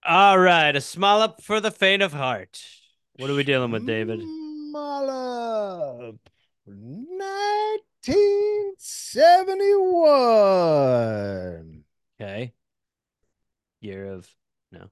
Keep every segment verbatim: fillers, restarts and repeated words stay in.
All right, a small up for the faint of heart. What are we dealing with, David? Shmallup, nineteen seventy-one. Okay. Year of no.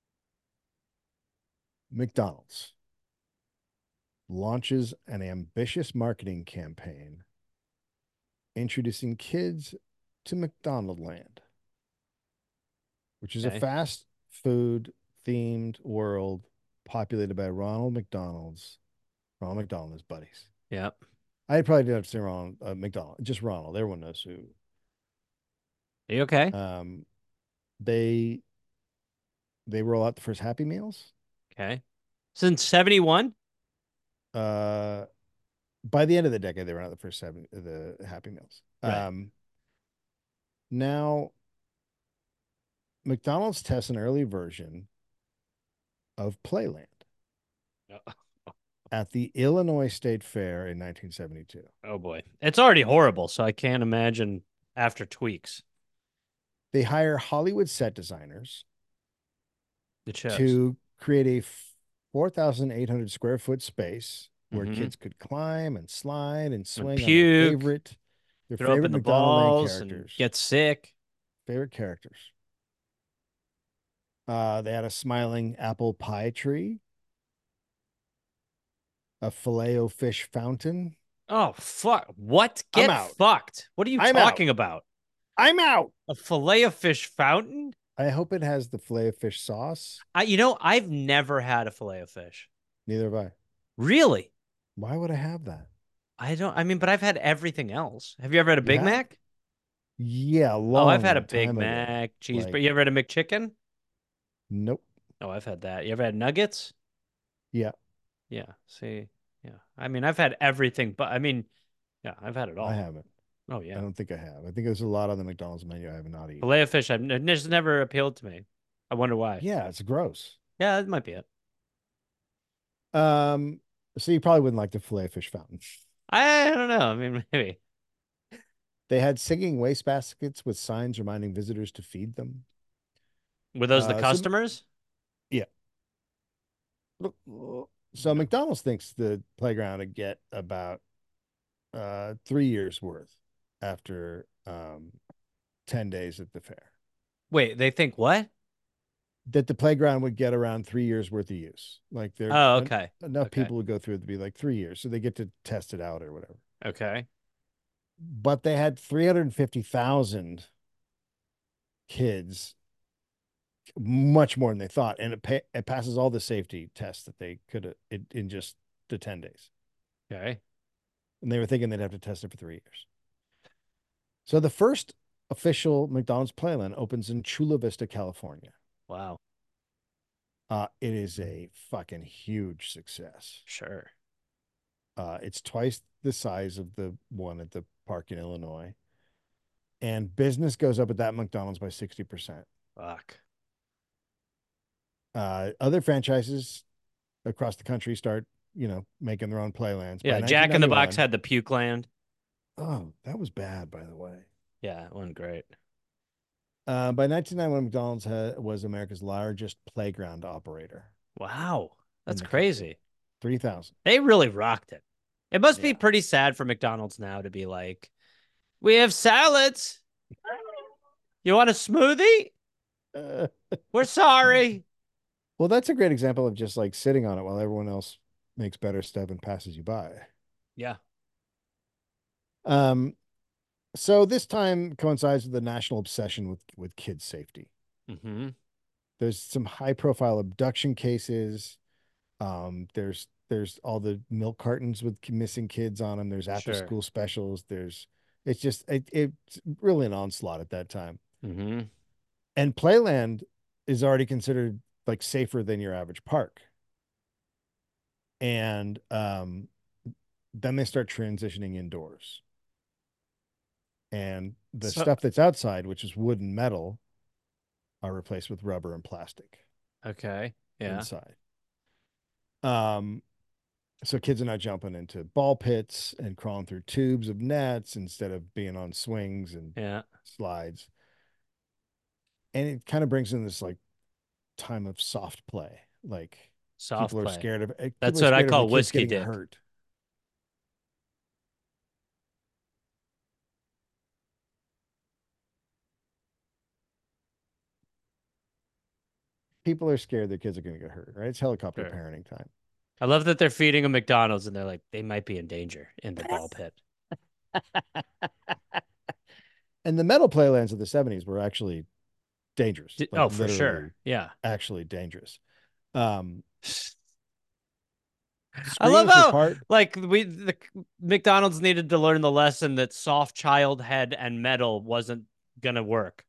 McDonald's launches an ambitious marketing campaign introducing kids to McDonald Land, which is a Okay. fast food themed world populated by Ronald McDonald's, Ronald McDonald and his buddies. Yep. I probably didn't have to say Ronald uh, McDonald, just Ronald. Everyone knows who. Are you okay? Um, they they roll out the first Happy Meals. Okay. Since seventy-one? Uh, by the end of the decade, they ran out the first seven the Happy Meals. Right. Um, now McDonald's tests an early version of Playland Oh, at the Illinois State Fair in nineteen seventy-two. oh boy. It's already horrible, so I can't imagine after tweaks. They hire Hollywood set designers It shows. to create a four thousand eight hundred square foot space where Mm-hmm. kids could climb and slide and And swing on their puke, favorite their throw up favorite in the McDonald Land balls, and characters. get sick. Favorite characters. Uh, they had a smiling apple pie tree, a filet o fish fountain. Oh, fuck. What? I'm Get out. fucked. What are you I'm out. talking about? I'm out. A filet of fish fountain? I hope it has the filet of fish sauce. I, you know, I've never had a filet of fish. Neither have I. Really? Why would I have that? I don't, I mean, but I've had everything else. Have you ever had a You Big have? Mac? Yeah, a Oh, I've had a long Big time ago. Mac, cheeseburger. Like, You ever had a McChicken? nope. Oh, I've had that. You ever had nuggets? Yeah, Yeah. See, yeah. I mean, I've had everything, but I mean, yeah, I've had it I all. haven't. Oh, I yeah. don't think I have. I think there's a lot on the McDonald's menu I have not eaten. Filet of fish, I've n- just never appealed to me. I wonder why. Yeah, it's gross. Yeah, that might be it. Um, so you probably wouldn't like the filet of fish fountain. I don't know. I mean, maybe. They had singing wastebaskets with signs reminding visitors to feed them. Were those the Uh, so customers? yeah. So No. McDonald's thinks the playground would get about uh three years worth after um ten days at the fair. Wait, they think what? That the playground would get around three years worth of use. Like there Oh, en- okay. enough Okay. people would go through it to be like three years, so they get to test it out or whatever. Okay. But they had three hundred fifty thousand kids, much more than they thought, and it pa- it passes all the safety tests that they could have in, in just the ten days. Okay. And they were thinking they'd have to test it for three years. So the first official McDonald's Playland opens in Chula Vista, California. Wow. Uh, it is a fucking huge success. Sure. Uh, it's twice the size of the one at the park in Illinois. And business goes up at that McDonald's by sixty percent. Fuck. Uh, other franchises across the country start, you know, making their own playlands. By Yeah, Jack in the Box nineteen ninety-one, had the puke land. oh, that was bad, by the way. Yeah, it wasn't great. Uh, by nineteen ninety-one, McDonald's ha- was America's largest playground operator Wow. in That's the country. crazy. three thousand. They really rocked it. It must be Yeah. pretty sad for McDonald's now to be like, we have salads. You want a smoothie? Uh, We're sorry. well, that's a great example of just like sitting on it while everyone else makes better stuff and passes you by. Yeah. Um, so this time coincides with the national obsession with with kids' safety. Mm-hmm. There's some high profile abduction cases. Um, there's there's all the milk cartons with missing kids on them. There's after Sure. school specials. There's it's just it, it's really an onslaught at that time. Mm-hmm. And Playland is already considered like safer than your average park. And um, then they start transitioning indoors. And the So, stuff that's outside, which is wood and metal, are replaced with rubber and plastic okay. Yeah. inside. Um, so kids are not jumping into ball pits and crawling through tubes of nets instead of being on swings and Yeah. slides. And it kind of brings in this like time of soft play. Like Soft people are play. scared of eh, people That's are what I scared of the call kids whiskey getting dick. hurt. People are scared their kids are going to get hurt, right? It's helicopter Sure. parenting time. I love that they're feeding a McDonald's and they're like, they might be in danger in the ball pit. And the metal playlands of the seventies were actually dangerous, D- like Oh, for sure. literally Yeah. actually dangerous. Um, I love screams were how part. like we the McDonald's needed to learn the lesson that soft child head and metal wasn't gonna work.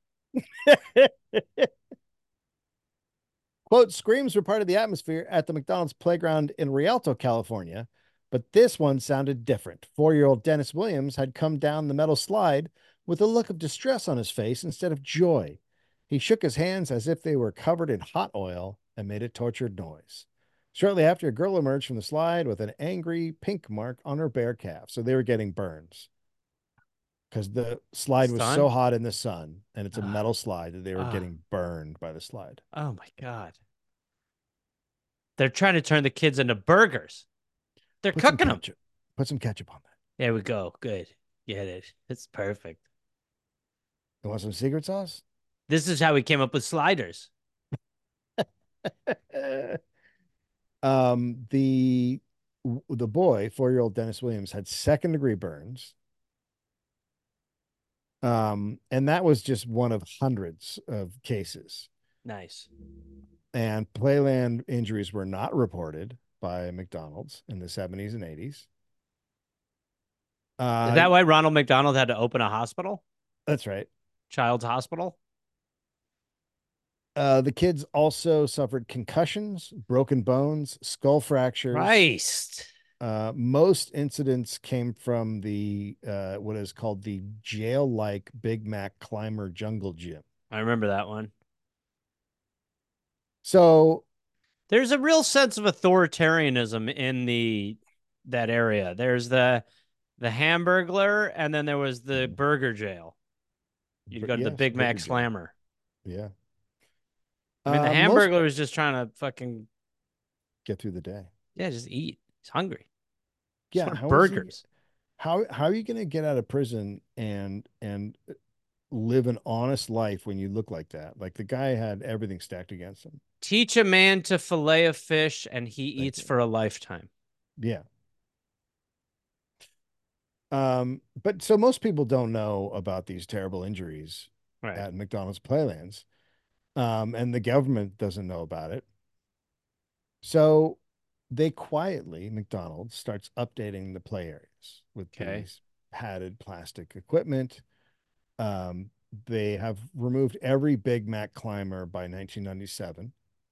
Quote, screams were part of the atmosphere at the McDonald's playground in Rialto, California, but this one sounded different. Four year old Dennis Williams had come down the metal slide with a look of distress on his face instead of joy. He shook his hands as if they were covered in hot oil and made a tortured noise. Shortly after, a girl emerged from the slide with an angry pink mark on her bare calf. So they were getting burns because the slide was so Son? hot in the sun and it's a Ah, metal slide that they were ah, getting burned by the slide. oh my God. They're trying to turn the kids into burgers. They're Put some cooking them. ketchup. Put some ketchup on that. There we go. Good. Get it. It's perfect. You want some secret sauce? This is how we came up with sliders. um, the the boy, four year old Dennis Williams, had second degree burns. Um, and that was just one of hundreds of cases. Nice. And playland injuries were not reported by McDonald's in the seventies and eighties. Is Uh, that why Ronald McDonald had to open a hospital? that's right. Child's hospital? Uh, the kids also suffered concussions, broken bones, skull fractures. Christ. Uh, most incidents came from the uh, what is called the jail-like Big Mac Climber Jungle Gym. I remember that one. So There's a real sense of authoritarianism in the that area. There's the the Hamburglar, and then there was the Burger Jail. You'd but go to the yes, Big Mac Burger Jail. Slammer. Yeah. I mean, the Uh, most Hamburglar was just trying to fucking get through the day. yeah, just eat. He's hungry. Just Yeah. want How is he? burgers. How how are you going to get out of prison and and live an honest life when you look like that? Like the guy had everything stacked against him. Teach a man to fillet a fish, and he Thank eats you. for a lifetime. Yeah. Um, but so most people don't know about these terrible injuries Right. at McDonald's Playlands. Um, and the government doesn't know about it. So they quietly, McDonald's starts updating the play areas with Okay. these padded plastic equipment. Um, they have removed every Big Mac climber by nineteen ninety-seven.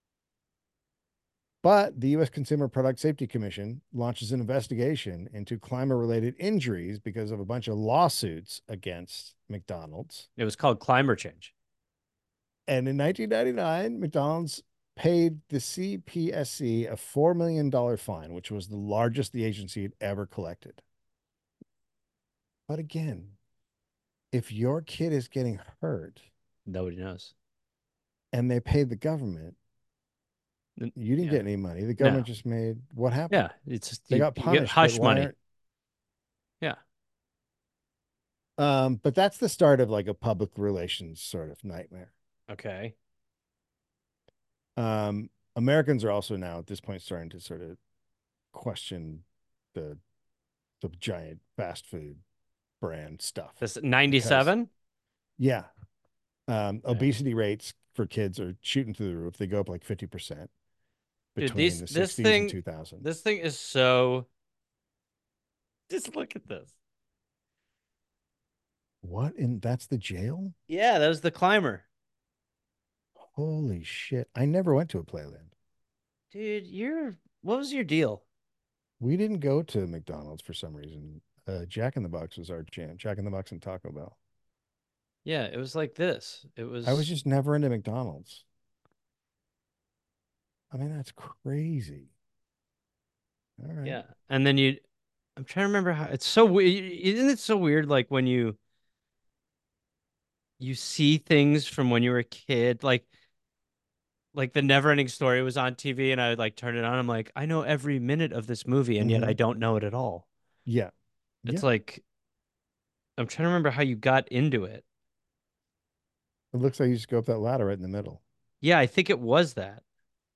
But the U S Consumer Product Safety Commission launches an investigation into climber related injuries because of a bunch of lawsuits against McDonald's. It was called Climber Change. And in nineteen ninety-nine, McDonald's paid the C P S C a four million dollars fine, which was the largest the agency had ever collected. But again, if your kid is getting hurt Nobody knows. and they paid the government, you didn't Yeah. get any money. The No. government just made what happened? Yeah. It's just They you, got you get punished, but hush why money. aren't Yeah. um but that's the start of like a public relations sort of nightmare. Okay. Um Americans are also now at this point starting to sort of question the the giant fast food brand stuff This because ninety-seven? yeah, um, Okay. obesity rates for kids are shooting through the roof. They go up like fifty percent Dude, between these the this sixties and thing two thousand. this thing is so just look at this. What in that's the jail? Yeah, that was the climber. Holy shit. I never went to a Playland. Dude, you're what was your deal? We didn't go to McDonald's for some reason. Uh, Jack in the Box was our jam. Jack in the Box and Taco Bell. Yeah, it was like this. It I was was just never into McDonald's. I mean, that's crazy. All right. yeah. And then you I'm trying to remember how it's so weird. Isn't it so weird like when you you see things from when you were a kid? Like like the Neverending Story was on T V, and I would like turn it on. I'm like, I know every minute of this movie, and yet I Hmm. don't know it at all. Yeah. It's Yeah. like I'm trying to remember how you got into it. It looks like you just go up that ladder right in the middle. Yeah, I think it was that.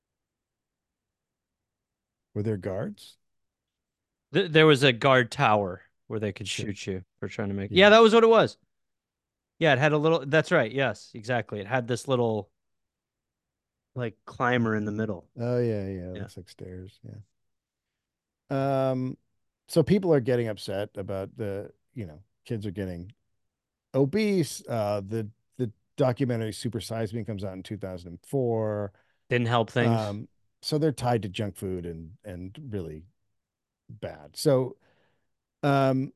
Were there guards? Th there was a guard tower where they could Sure. shoot you for trying to make. Yeah, Yeah. that was what it was. Yeah, it had a little. That's right. Yes, exactly. It had this little like climber in the middle. Oh yeah, yeah. It Yeah. looks like stairs. Yeah. Um, so people are getting upset about the, you know, kids are getting obese. Uh, the the documentary Super Size Me comes out in two thousand four. Didn't help things. Um, so they're tied to junk food and and really bad. So um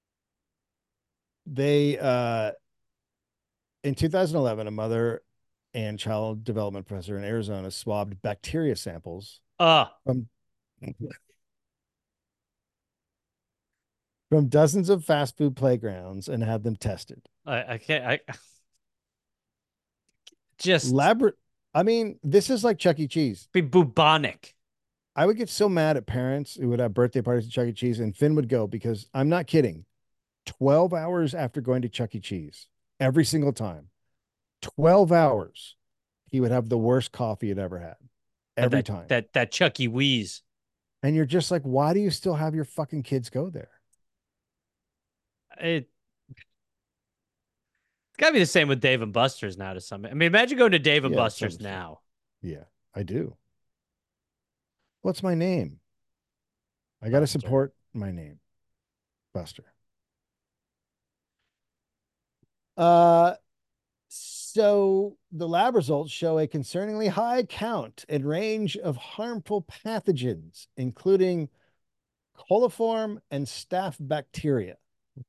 they uh in two thousand eleven, a mother and child development professor in Arizona swabbed bacteria samples Uh, from from dozens of fast food playgrounds and had them tested. I, I can't. I just Labra I mean, this is like Chuck E. Cheese. be bubonic. I would get so mad at parents who would have birthday parties at Chuck E. Cheese, and Finn would go because I'm not kidding. twelve hours after going to Chuck E. Cheese, every single time, twelve hours, he would have the worst coffee he'd ever had. Uh, Every That time. that that Chucky Wheeze. And you're just like, why do you still have your fucking kids go there? It, it's gotta be the same with Dave and Buster's now to some. I mean, imagine going to Dave and Yeah, some Buster's extent. now. Yeah, I do. What's my name? I got to Buster. support my name, Buster. Uh, so the lab results show a concerningly high count and range of harmful pathogens, including coliform and staph bacteria.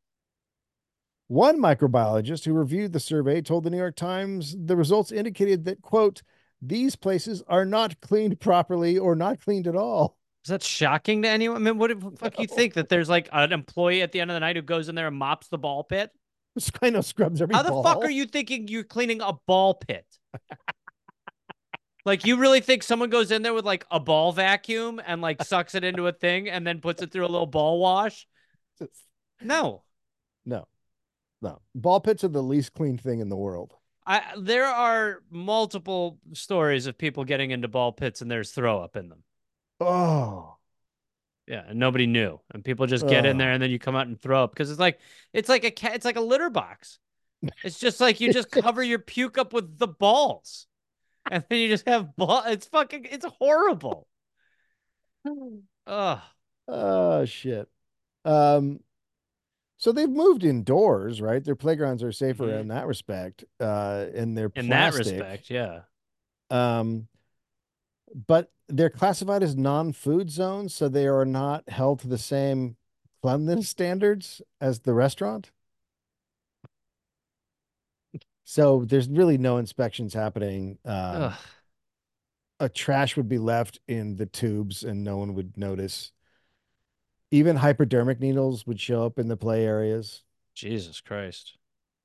One microbiologist who reviewed the survey told the New York Times the results indicated that, quote, these places are not cleaned properly or not cleaned at all. Is that shocking to anyone? I mean, what the fuck you think that there's like an employee at the end of the night who goes in there and mops the ball pit? Spino scrubs every How the fuck are ball. you thinking you're cleaning a ball pit? Like, you really think someone goes in there with like a ball vacuum and like sucks it into a thing and then puts it through a little ball wash? No. No, no. Ball pits are the least clean thing in the world. I there are multiple stories of people getting into ball pits and there's throw up in them. Oh, Yeah, and nobody knew. And people just get in there oh. and then you come out and throw up because it's like it's like a cat, it's like a litter box. It's just like you just cover your puke up with the balls. And then you just have ball. It's fucking it's horrible. Ugh. Oh shit. Um, so they've moved indoors, right? Their playgrounds are safer Mm-hmm. in that respect. Uh, and they're In that plastic. respect, yeah. Um, but they're classified as non-food zones, so they are not held to the same cleanliness standards as the restaurant. So there's really no inspections happening. Um, Ugh. a trash would be left in the tubes and no one would notice. Even hypodermic needles would show up in the play areas. Jesus Christ.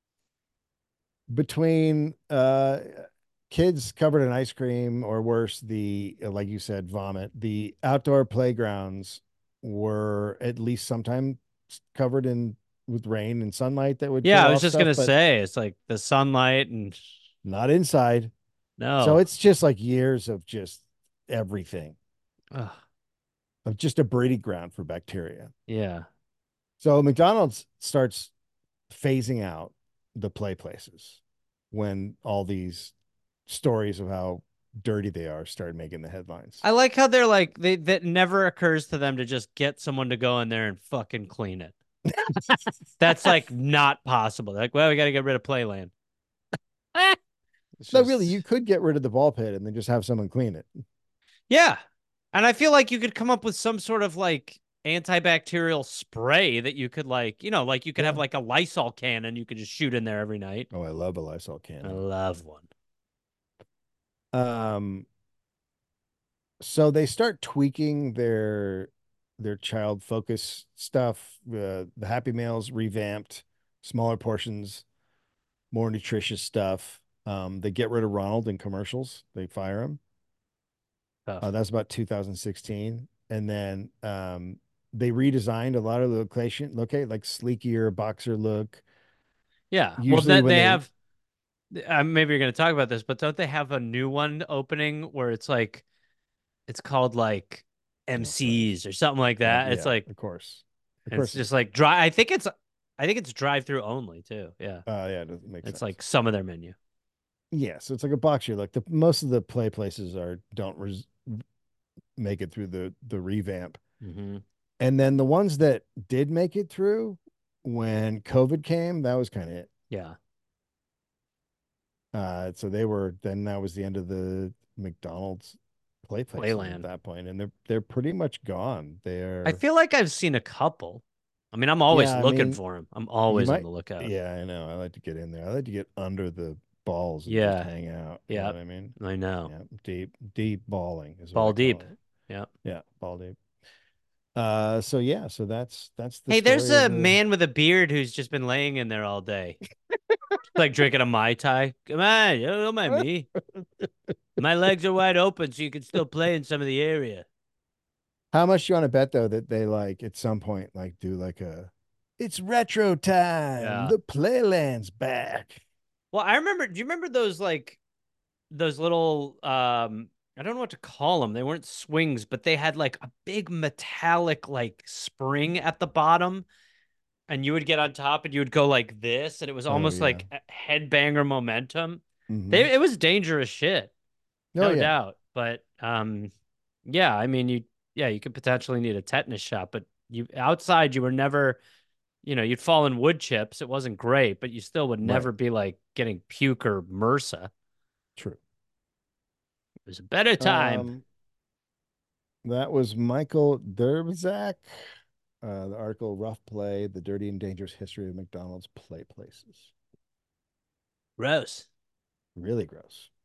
Between uh kids covered in ice cream or worse, the like you said, vomit, the outdoor playgrounds were at least sometimes covered in with rain and sunlight that would Yeah, kill I was off just stuff, gonna but say it's like the sunlight and not inside. So no. it's just like years of just everything, Ugh. of just a breeding ground for bacteria. Yeah. So McDonald's starts phasing out the play places when all these stories of how dirty they are started making the headlines. I like how they're like they that never occurs to them to just get someone to go in there and fucking clean it. That's like not possible. They're like, well, we got to get rid of Playland. Eh. It's No, really, you just could get rid of the ball pit and then just have someone clean it. yeah, and I feel like you could come up with some sort of like antibacterial spray that you could like, you know, like you could have Yeah. like a Lysol can and you could just shoot in there every night. Oh, I love a Lysol I cannon. love one. Um, so they start tweaking their their child focus stuff. Uh, the Happy Meals revamped, smaller portions, more nutritious stuff. Um, they get rid of Ronald in commercials. They fire him. Uh, Tough. that's about two thousand sixteen. And then um, they redesigned a lot of the location, locate like sleekier boxer look. Yeah. Well, Usually that when they they, have. Uh, maybe you're going to talk about this, but don't they have a new one opening where it's like it's called like oh Christ, M Cs or something like uh, that? It's yeah, like of course, of it's course it just is. like dry. I think it's I think it's drive through only too. Yeah. Uh, yeah, it doesn't make It's sense. like some of their menu. Yeah, so it's like a boxer look. The most of the play places are don't res make it through the the revamp. Hmm. And then the ones that did make it through when COVID came, that was kind of it. Yeah. Uh, so they were then that was the end of the McDonald's play places at Playland. that point, and they're they're pretty much gone. I They're feel like I've seen a couple. I mean, I'm always yeah, I looking mean, for them. I'm you always on might the lookout. yeah, I know. I like to get in there. I like to get under the balls and just Yeah. hang out. You know Yeah. what I mean? I know. Yeah, deep deep balling is what I Ball deep. call it. Yeah. Yeah, ball deep. Uh, so yeah, so that's that's the Hey, there's story of a the. man with a beard who's just been laying in there all day. It's like drinking a Mai Tai. Come on, you don't mind me. My legs are wide open, so you can still play in some of the area. How much do you want to bet though that they like at some point like do like a it's retro time. Yeah. The playland's back. Well, I remember. Do you remember those like those little um I don't know what to call them. They weren't swings, but they had like a big metallic like spring at the bottom, and you would get on top and you would go like this, and it was Oh almost yeah. like a headbanger momentum. Mm-hmm. They it was dangerous shit, Oh no yeah. doubt. But um yeah, I mean you yeah, you could potentially need a tetanus shot, but you outside you were never, you know, you'd fall in wood chips. It wasn't great, but you still would Right. never be like getting puke or MRSA. True. It was a better time. Um, that was Michael Derbzak. Uh, the article Rough Play, The Dirty and Dangerous History of McDonald's Play Places. Gross. Really gross.